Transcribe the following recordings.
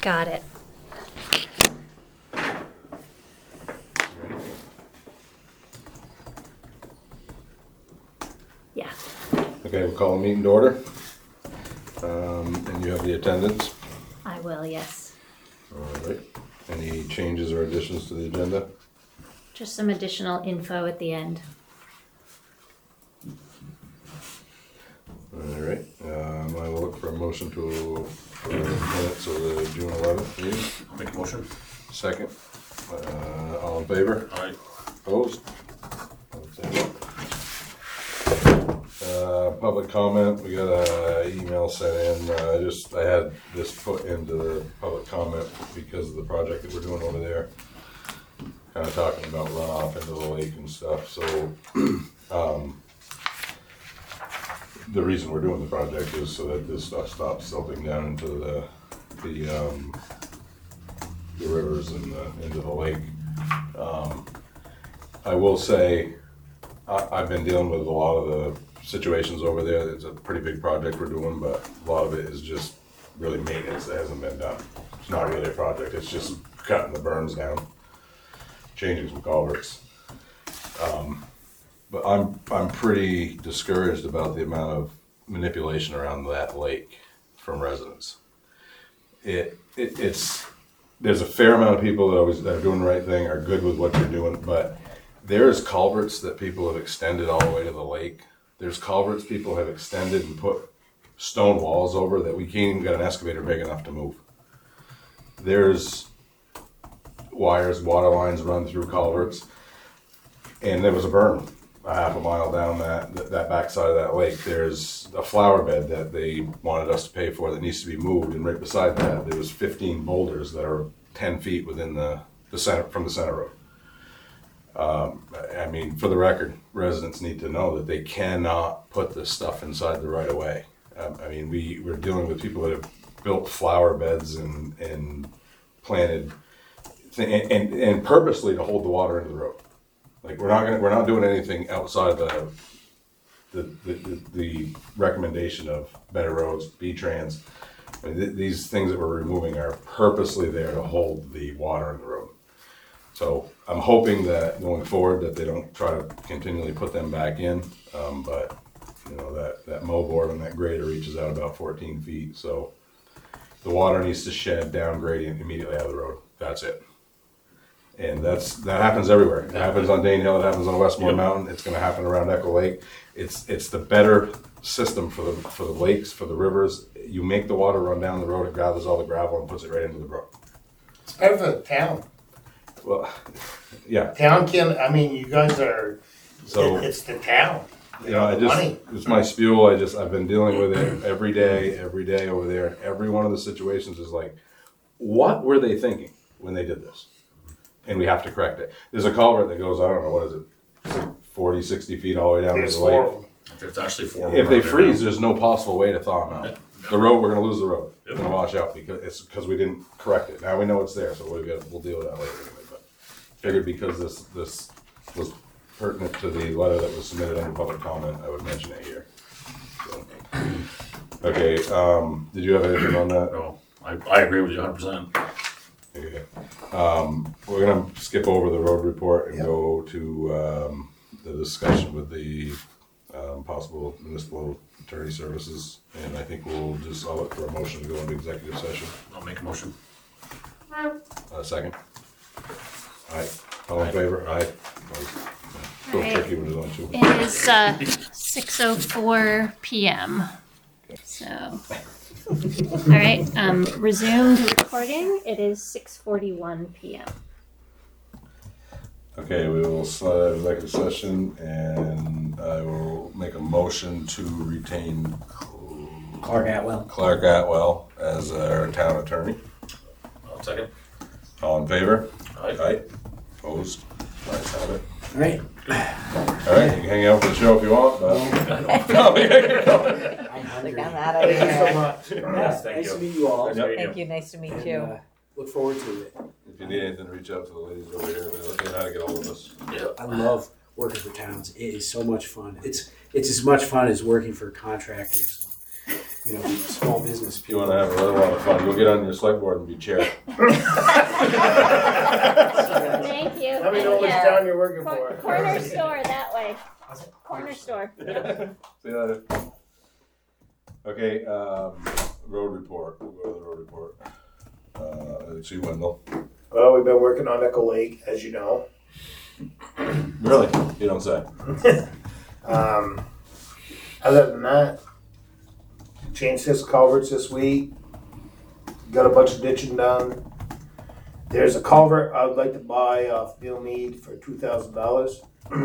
Got it. Yeah. Okay, we'll call the meeting to order. And you have the attendance. I will, yes. All right. Any changes or additions to the agenda? Just some additional info at the end. All right. I will look for a motion to minutes of the June 11th meeting. I'll make a motion. Second. All in favor? Aye. Opposed? Public comment, we got an email sent in. I had this put into the public comment because of the project that we're doing over there. Kind of talking about runoff into the lake and stuff. So the reason we're doing the project is so that this stuff stops silting down into the rivers and into the lake. I will say I've been dealing with a lot of the situations over there. It's a pretty big project we're doing, but a lot of it is just really maintenance that hasn't been done. It's not really a project. It's just cutting the berms down, changing some culverts. But I'm pretty discouraged about the amount of manipulation around that lake from residents. It's there's a fair amount of people that are doing the right thing, are good with what you're doing, but there's culverts that people have extended all the way to the lake. There's culverts people have extended and put stone walls over that we can't even get an excavator big enough to move. There's wires, water lines run through culverts, and there was a berm a half a mile down that backside of that lake. There's a flower bed that they wanted us to pay for that needs to be moved, and right beside that there was 15 boulders that are 10 feet within the center from the center road. I mean, for the record, residents need to know that they cannot put this stuff inside the right of way. I mean, we're dealing with people that have built flower beds and planted and purposely to hold the water into the road. Like we're not doing anything outside the recommendation of better roads, B-Trans. I mean, these things that we're removing are purposely there to hold the water in the road. So I'm hoping that going forward that they don't try to continually put them back in, but you know that mow board on that grader reaches out about 14 feet, so the water needs to shed down gradient immediately out of the road. That's it, and that happens everywhere. It happens on Dane Hill. It happens on Westmore Mountain. It's going to happen around Echo Lake. It's the better system for the lakes, for the rivers. You make the water run down the road. It gathers all the gravel and puts it right into the brook. It's part of the town. Well, yeah. Town can, I mean, you guys are, So it's the town. you know, it's my spiel. I've been dealing with it every day over there. And every one of the situations is like, what were they thinking when they did this? And we have to correct it. There's a culvert that goes, I don't know, what is it? It's like 40, 60 feet all the way down to There's the four lake. of them. There's actually 4. If they freeze, there's no possible way to thaw them out. Yeah. The road, we're gonna lose the road. It's gonna wash out because we didn't correct it. Now we know it's there, so we'll deal with that later anyway. But figured because this was pertinent to the letter that was submitted under public comment, I would mention it here. So, okay, did you have anything on that? No, I agree with you 100%. Okay. We're gonna skip over the road report and go to the discussion with the possible municipal attorney services, and I think I'll look for a motion to go into executive session. I'll make a motion. Second. Aye. All in favor? Aye. So Alright. tricky when it's on two. It is 6:04 p.m. So, all right, resumed recording. It is 6:41 p.m. Okay, we will slide executive session, and I will make a motion to retain Clark Atwell. Clark Atwell as our town attorney. I'll second. All in favor? Aye. Opposed? Nice have it. All right. All right, you can hang out for the show if you want, but I'm hungry. Like I'm out of Thank you so here. much. Yes, thank Nice you. to meet you all. Yep. Thank you. Nice to meet And, you. look forward to it. if you need anything, reach out to the ladies over here. They know how to get hold of us. Yeah. I love working for towns. It is so much fun. It's as much fun as working for contractors. You know, small business If you people. wanna have a little lot of fun, you'll get on your select board and be chair. Thank you. Let me know which Thank town you're working you. for. Corner store that way. Corner store. See you later. Okay, road report, we'll go to the road report. It's you, Wendell. Well, we've been working on Echo Lake, as you know. Really? You don't say. Other than that, changed 6 culverts this week. Got a bunch of ditching done. There's a culvert I would like to buy off Bill Mead for $2,000.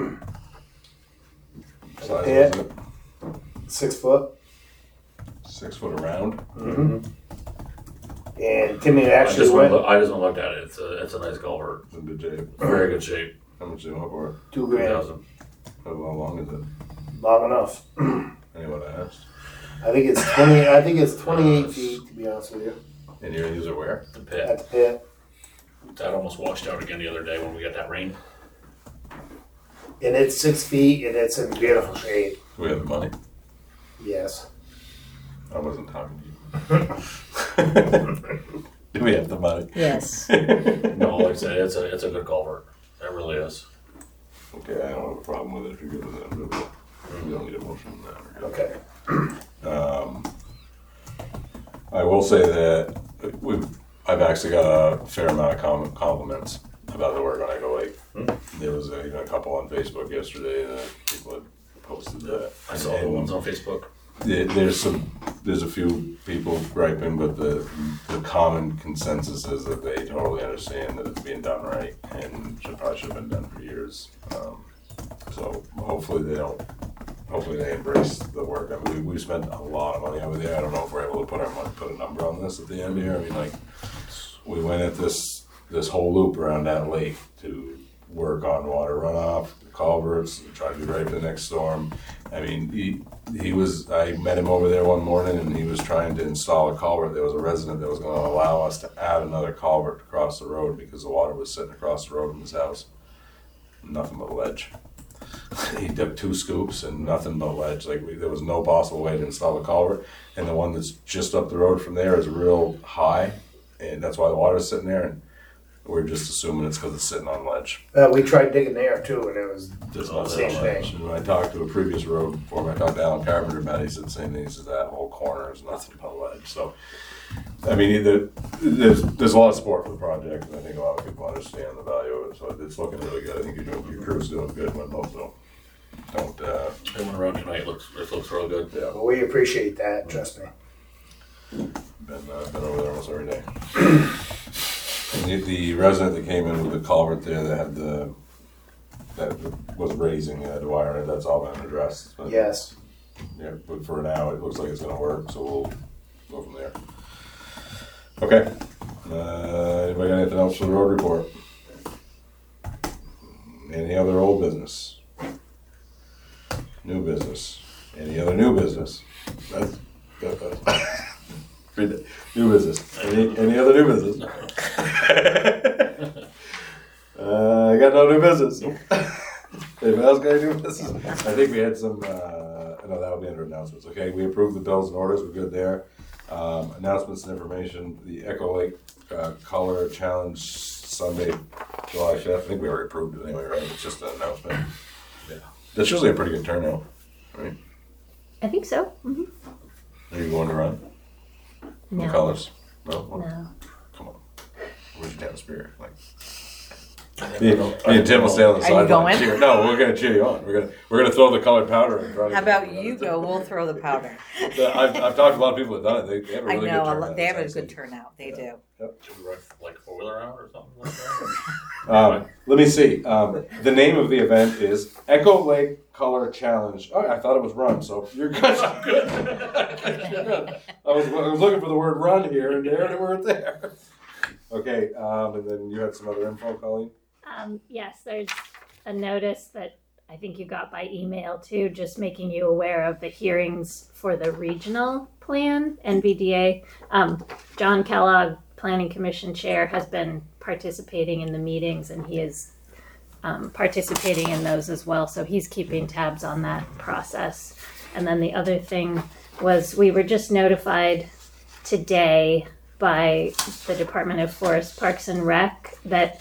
Size Yeah. is it? 6 foot. 6 foot around? Mm-hmm. And Timmy I actually just went, went I just went and looked at it. It's a nice culvert. It's in good shape. Very good shape. How much do you want for it? $2,000. 2,000. How long is it? Long enough. Anyone asked? I think it's 20. I think it's 28 feet, to be honest with you. And you're gonna use it where? The pit. At the pit. That almost washed out again the other day when we got that rain. And it's 6 feet and it's in beautiful shape. Do we have the money? Yes. I wasn't talking to you. Do we have the money? Yes. No, like I said, it's a good culvert. It really is. Okay, I don't have a problem with it if you're good with it. We don't need a motion on that. We're good. Okay. I will say that I've actually got a fair amount of compliments about the work on Echo Lake. There was even a couple on Facebook yesterday that people had posted that. I saw the ones on Facebook. There's a few people griping, but the common consensus is that they totally understand that it's being done right and probably should have been done for years. So hopefully they embrace the work. I mean, we spent a lot of money over there. I don't know if we're able to put a number on this at the end here. I mean, like, we went at this whole loop around that lake to work on water runoff, the culverts, try to be ready for the next storm. I mean, I met him over there one morning and he was trying to install a culvert. There was a resident that was going to allow us to add another culvert across the road because the water was sitting across the road from his house. Nothing but ledge. He dug 2 scoops and nothing but ledge. There was no possible way to install a culvert. And the one that's just up the road from there is real high, and that's why the water's sitting there. And we're just assuming it's because it's sitting on ledge. We tried digging there too, and it was There's the nothing same on ledge. And when I talked to a previous road before, I talked to Alan Carpenter about it, he said the same thing. He said that whole corner is nothing but ledge. So, I mean, there's a lot of support for the project, and I think a lot of people understand the value of it. So it's looking really good. I think your crew's doing good. So don't. I went around tonight. It looks real good. Yeah, Well, we appreciate that. Trust me. been over there almost every day. And the resident that came in with the culvert there that was raising the wire, that's all been addressed. But, Yes. yeah, but for now, it looks like it's going to work, so we'll go from there. Okay. Anybody got anything else for the road report? Any other old business? New business? Any other new business? New business. Any other new business? I got no new business. Anybody else got any new business? I think we had some, no, that'll be under announcements. Okay, we approved the bills and orders, we're good there. Announcements and information, the Echo Lake Color Challenge Sunday, July 5th. I think we already approved it anyway, right? It's just an announcement. Yeah. That's usually a pretty good turnout, right? I think so. Mm-hmm. Are you going to run? No. The colors? No? No. Come on. Where's your down spirit? Like, me and Tim will stay on the Are you sideline. going? Cheer. No, we're gonna cheer you on. We're gonna throw the colored powder in front of How about you go? We'll throw the powder. I've talked to a lot of people that have done it. They have a I really know good turnout. they have a It's good actually- turnout. They do. Should we ride like a 4-wheeler out or something like that? Let me see. The name of the event is Echo Lake Color Challenge. Oh, I thought it was run, so you're good. Good. You're good. I was looking for the word run here, and there it were there. Okay, and then you had some other info, Colleen? Yes, there's a notice that I think you got by email too, just making you aware of the hearings for the regional plan, NVDA. John Kellogg, Planning Commission Chair, has been participating in the meetings, and he is participating in those as well. So he's keeping tabs on that process. And then the other thing was we were just notified today by the Department of Forest Parks and Rec that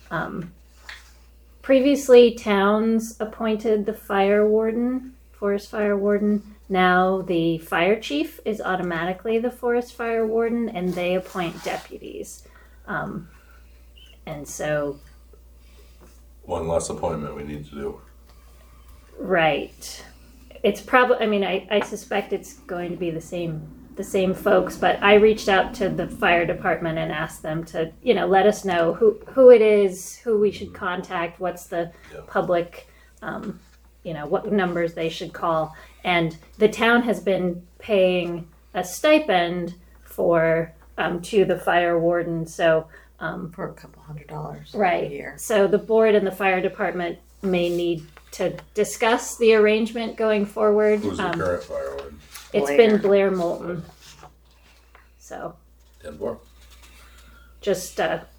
previously towns appointed the fire warden, forest fire warden. Now the fire chief is automatically the forest fire warden, and they appoint deputies. And so, One less appointment we need to do. right, it's probably. I mean, I suspect it's going to be the same folks. But I reached out to the fire department and asked them to, let us know who it is, who we should contact, what's the public, what numbers they should call. And the town has been paying a stipend for to the fire warden. So For a couple $100 right. a year. So the board and the fire department may need to discuss the arrangement going forward. Who's the current fire warden? It's Blair. been Blair Moulton. So Denver? just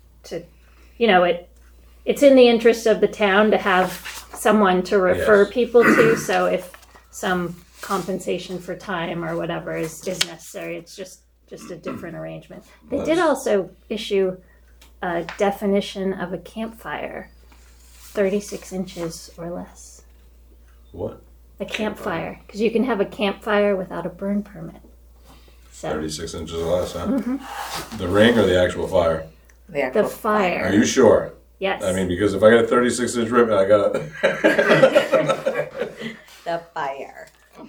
it's in the interest of the town to have someone to refer Yes. people to. So if some compensation for time or whatever is necessary, it's just a different arrangement. They did also issue a definition of a campfire, 36 inches or less. What? A campfire, because you can have a campfire without a burn permit. So 36 inches or less, huh? The ring or the actual fire? The actual the fire. Are you sure? Yes. I mean, because if I got a 36-inch ribbon, I got The fire.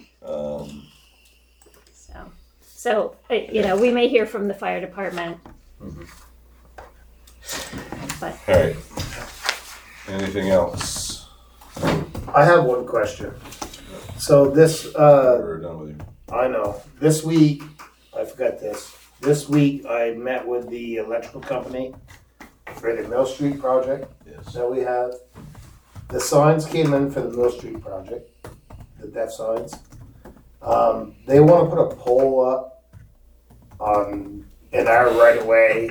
So we may hear from the fire department. But All right. Anything else? I have one question. So this, We're done with you. I know, this week, I forgot this. This week, I met with the electrical company for the Mill Street project Yes. that we have. The signs came in for the Mill Street project, the deaf signs. They want to put a pole up in our right of way.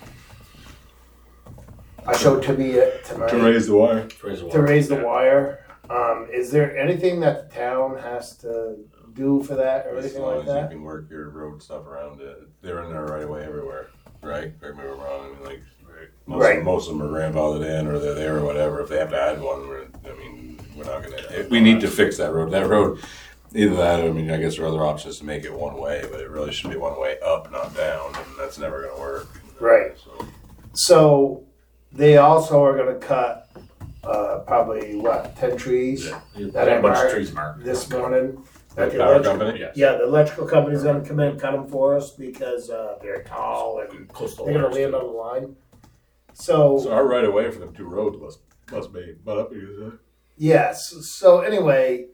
I showed Timmy it tonight. To raise the wire. To raise the wire. Is there anything that the town has to do for that or As anything long like as you that? can work your road stuff around it. They're in there right away everywhere, right? Correct me if I'm wrong. I mean, like, Right. most of them are grandfathered in or they're there or whatever. If they have to add one, we're not going to. We need to fix that road. That road, either that, I mean, I guess there are other options to make it one way, but it really should be one way up, not down, and that's never going to work. Right. So, So they also are gonna cut probably 10 trees Yeah, That a bunch marked of trees marked. this morning. that The power electric- company? Yes. Yeah, the electrical company's gonna come in and cut them for us because they're tall and Close to they're gonna lines, land too. on the line. So So our right of way for them two roads must be butt up against it. yes. So anyway,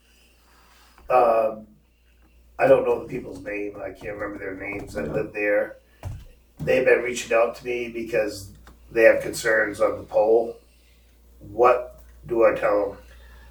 I don't know the people's name. I can't remember their names that live there. They've been reaching out to me because they have concerns on the pole. What do I tell them?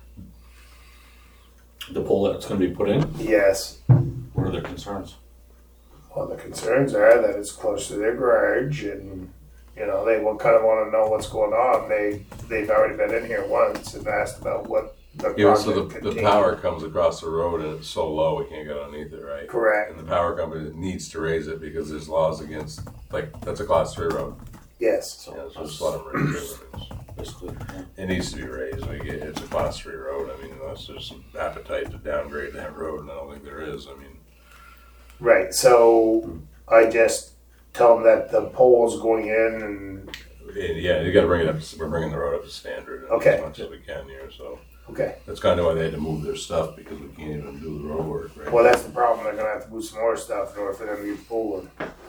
The pole that's going to be put in, Yes. what are their concerns? Well, the concerns are that it's close to their garage, and they will kind of want to know what's going on. They've already been in here once and asked about what the Yeah, project so the contained. power comes across the road and it's so low we can't get underneath it, right? Correct. And the power company needs to raise it because there's laws against, that's a class 3 road. Yes. So Yeah, so just let them raise it. basically, yeah. It needs to be raised. It's a class 3 road. I mean, unless there's some appetite to downgrade that road, and I don't think there is. I mean, Right. So I just tell them that the pole's going in, and yeah, you got to bring it up. We're bringing the road up to standard Okay. as much as we can here. So okay. that's kind of why they had to move their stuff because we can't even do the road work, right? Well, that's the problem. They're gonna have to move some more stuff in order for them to get forward.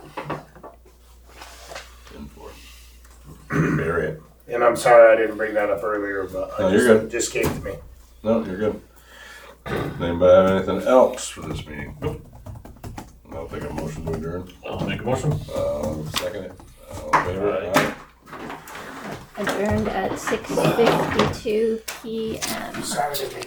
In for it. Bury it. And I'm sorry I didn't bring that up earlier, but No, you're good. it just came to me. No, you're good. Anybody have anything else for this meeting? Nope. I'll take a motion to adjourn. I'll make a motion. Second it. All in favor? Aye. Aye. adjourned at 6:52 p.m. Sorry to be